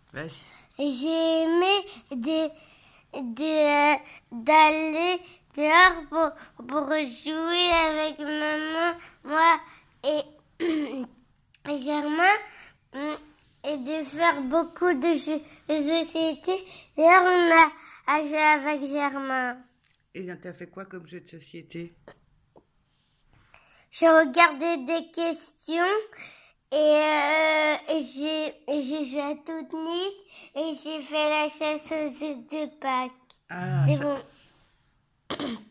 Vas-y. J'ai aimé d'aller dehors pour jouer avec maman, moi et, et Germain, et de faire beaucoup de jeux de société. D'ailleurs, on a joué avec Germain. Et t'as fait quoi comme jeu de société? J'ai regardé des questions et j'ai joué à toute nuit et j'ai fait la chasse aux œufs de Pâques. Ah, C'est ça, bon.